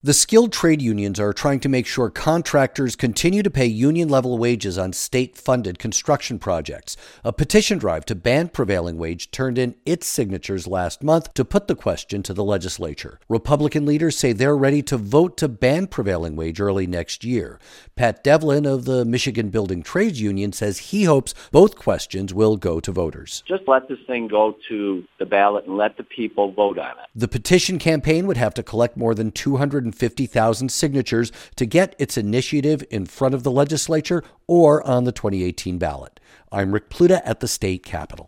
The skilled trade unions are trying to make sure contractors continue to pay union-level wages on state-funded construction projects. A petition drive to ban prevailing wage turned in its signatures last month to put the question to the legislature. Republican leaders say they're ready to vote to ban prevailing wage early next year. Pat Devlin of the Michigan Building Trades Union says he hopes both questions will go to voters. Just let this thing go to the ballot and let the people vote on it. The petition campaign would have to collect more than 250,000 signatures to get its initiative in front of the legislature or on the 2018 ballot. I'm Rick Pluta at the state capitol.